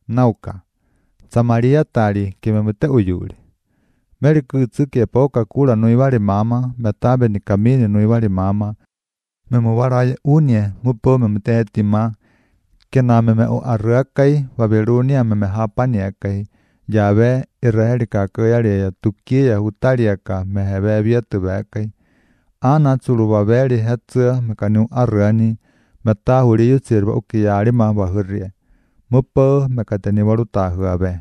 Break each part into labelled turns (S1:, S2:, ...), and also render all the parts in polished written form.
S1: nauka. Samaria tari ke me mute uyuri. Meri kutsu ke poka kula no iwari mama, metabe ni kamini no iwari mama. Me muwaraye unye mupo me mute etima. Kena me o arrakai, Babilonia me hapani akai. Yahweh Israeli kakayari ya tukia utariaka me hebe vietu bekai. Ana Zorobabeli hetsa me kanu arrani. Meta huri yusirba ukiyari ma bahurie. Mupo me kateni waruta huabe.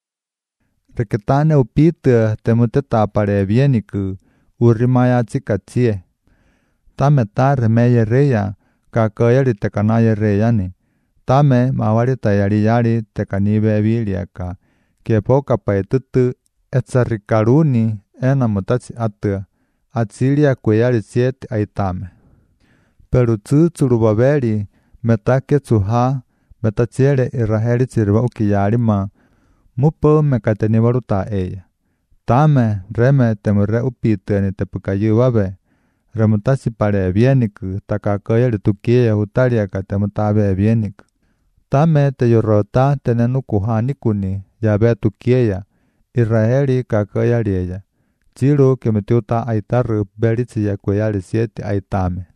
S1: Reketane upite temute tapare vieniku. Urimaya chikachie. Tame tare meye reya. Kakayari tekanaye reyani. Tame mawari tayari yari tekanibe viliaka. Ke poka paetutu etsarikaruni ena mutachi atua. Atsilia kuyari siete aitame. Pero tu Zorobabeli metake tsuha metachiere Israeli chirba ukiyari ma. Mupo mekateni waruta eya. Tame reme temure upite ni tepukayuwabe. Remutachi pare vieniku takakayari tukia utariaka temutabe vieniku. Tame te yorota tenenu kuhani kuni yabe tukia Israeli kakayari eya. Chiro ke metiuta aitaru berichi ya kuyari siete aitame.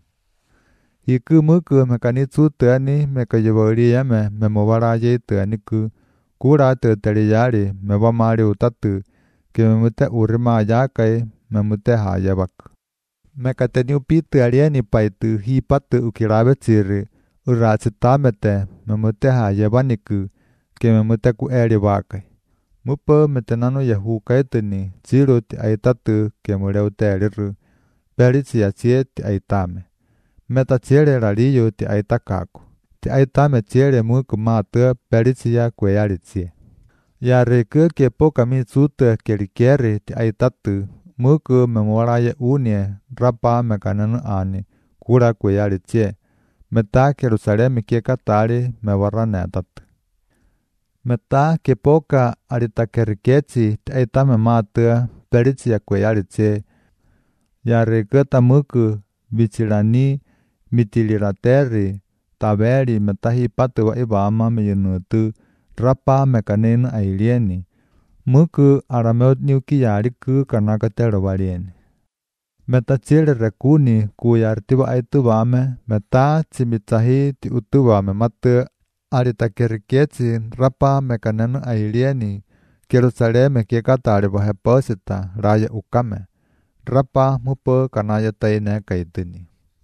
S1: Iku muku mekanitsu tani mekayabori yame memobaraye tani ku kura te teriyari mebamari utatu ke memute urima yakai memute hayabak. Mekateni upite arieni paitu hipatu ukirabe tsiri urachitamete memute hayabaniku ke memute ku eri bakai. Mupo metenano yahukaitini chiro ti aitatu ke mureuteliru berichi ya siete aitame. Meta chiere rarillo ti aitakaku. Ti aitame chiere muku matu berichi ya kuyarichie. Ya reku ke poka mitsute kerikeri ti aitatu. Muku memoraye unie rapa mekananu ani kura kuyarichie. Meta Jerusalemi ke katari mewarane tatu. Meta ke poka aritakerikechi ti aitame matu berichi ya kuyarichie. Ya reku tamuku bichirani mitilirateri taberi metahi patu wa ibama meyenutu rapa mekanenu ailieni. Muku arameot niuki yariku kanakatero varieni. Meta chile rekuni kuyartiwa aitubame meta chimitahi ti utubame matu aritakerikechi rapa mekanenu ailieni. Jerusaleme ke katari waheposita raya ukame. Rapa mupo kanaya taine kaitini.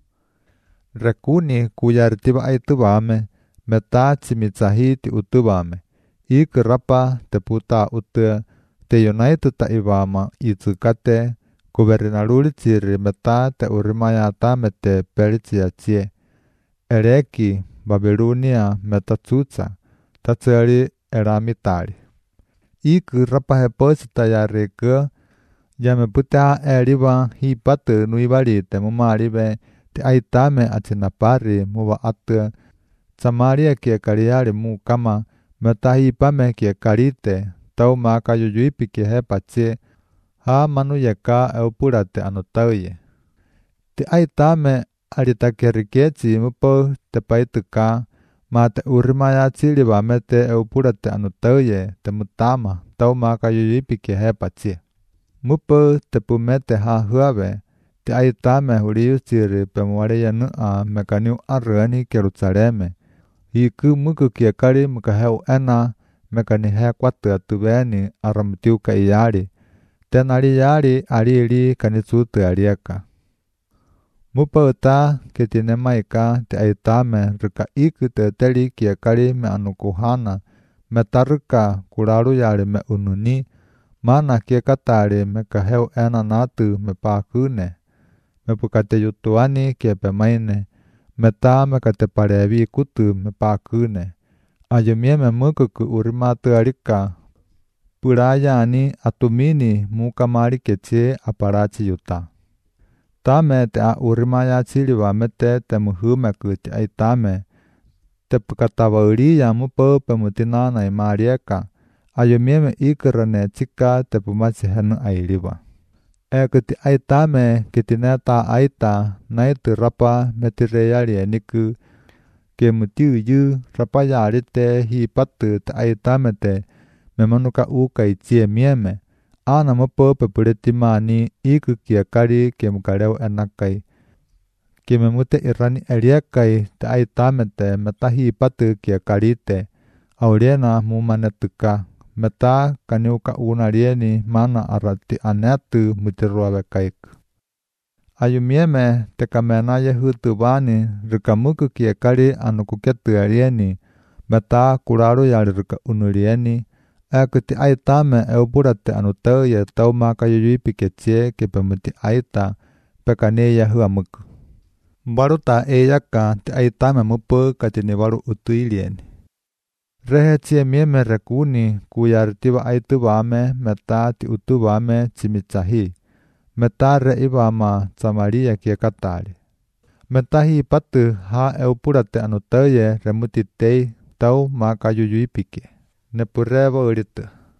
S1: Rekuni kuyartiwa aitubame meta chimitsahi ti utubame. Ik rapa te puta utua te yonaitu ta ibama itukate gubernaruli chiri meta te urimaya tamete perichia chie. Ereki Babilonia meta tsutsa tatsari eramitari. Ik rapa heposita ya reka yame puta eriba hipatu nuibari te mumaribe te aitame achinapari muwa atua. Samaria kia kariari mu kama meta hipame kia karite tau maka yuyuipi kia hepache ha manu yaka eupurate anotauye. Te aitame aritakerikechi mupo te paituka ma te urimaya chiliba mete eupurate anotauye te mutama tau maka yuyuipi kia hepache. Mupo te pumete ha huabe, te aitame huriu chiri pemuare yanu a mekaniu arrani Jerusaleme. Iku muku kia kari mukaheu ena mekani hea kwatu atubeni aramutiu ka iyari. Tenari yari ariri kanitsutu ariaka. Mupo uta ketine maika te aitame rika iku te teri kia kari me anukuhana. Metaruka kuraru yari me ununi. Mana kia katari me kaheu ena natu me pakune. Me pukate yutuani kia pemaine. Meta me kate parevi kutu me pakune. Ayumie me mukuku urimatu arika. Purayani atumini mukamari keche aparachi yuta. Tame te a urimaya chiliwa mete te muhumeku te aitame. Te pukatawauri ya mupo pemutina na imarieka. Ayumie me ikarane chika te pumachi henu airiwa. Eko ti aitame kitineta aita naitu rapa metireyari eniku. ke mutiu yu rapayari te hi patu te aitamete me manuka uka itie mieme. Ana mopo pepuretimani iku kia kari ke mukareu enakai. Ke me mute irani eriakai te aitamete metahi patu kia karite. Auriena mumanetuka. Meta kaniuka unarieni mana arati anetu mutiruave kaiku. Ayumieme te kamena yehutu bani rikamuku kia kari anukuketu arieni. Meta kuraru yari rika unurieni. Aku ti aitame eupurate anutau ye tau maka yuyui pikecie ke pemuti aita pekane yahuamuku. Baru ta eyaka ti aitame mupu katini baru utuilieni. Rehe cie mieme rekuni kuyaritiba aitu bame meta ti utu bame cimitsahi. Meta reibama Samaria kia katari. Meta hi patu ha eupurate anutau ye remuti tei tau maka yuyui pike. Nepureva uritu.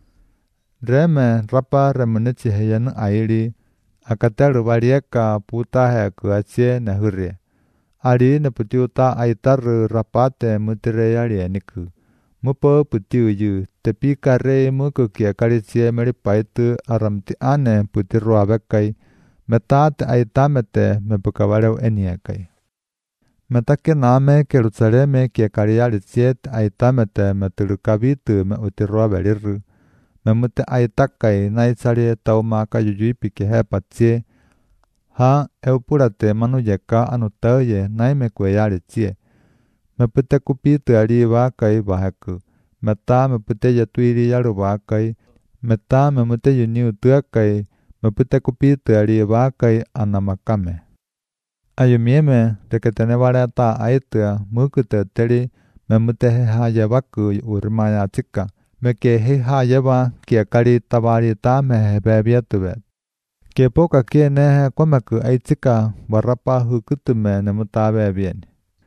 S1: Reme rapa remunichi heyanu airi. Akataru varieka puta heku acie nehurie. Ari neputiuta aitaru rapate mutireyari eniku. Mupo putiu yu. Tepi kare muku kia karicie meripaitu aramti ane putirua bekai. Meta te aitamete mepukavareu eniekai. Meta kename Jerusaleme kia kariari ciet aitamete meturukavitu me utirua veriru. Memute aitakai naisari tau maka yuyuipi ke hepatie. Ha eupurate manuyeka anutau ye naime kueyari cie. Mepute kupitu ari vakai vaheku. Meta mepute yatuiri yaru vakai. Meta memute yuniu tuakai. Mepute kupitu ari vakai anamakame. Ayumieme reketene vareta aitua mukute teri memute heha yevaku urmaya chika. Meke heha yeva kia kari tavari ta mehebebiatuvet. Ke poka kie nehe komeku aichika warapa hukutume nemutabe bien.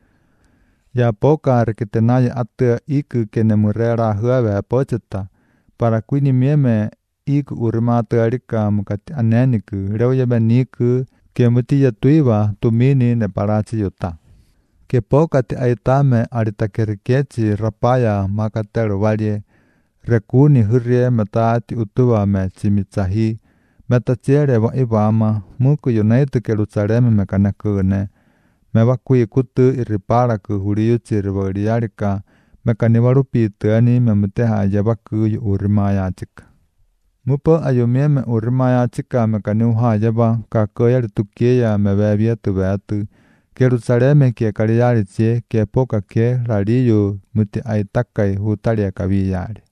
S1: Ya poka reketenaya atua iku ke nemurera huave pocheta. Para kuini mieme iku urmatu arika mukati aneniku reuyebe niku ke mutia tuiva tumini ne parachi yuta. Ke poka te aitame aritakerikeci rapaya makateru valie. Rekuni hurie meta ti utua me cimitsahi. Meta ciere wa ibama muku yunaitu Jerusaleme me kanakune. Me wakui kutu iripara ku huriuci rivariarika. Me kanivarupi tuani me muteha yabaku yu urimaya chika. Mupo ayumieme urimaya chika me kaniuha yaba kakoya ritukia me bebia tu beatu. Jerusaleme kia kariari cie kia poka kia rariyu muti aitakai hutaria kabiyari.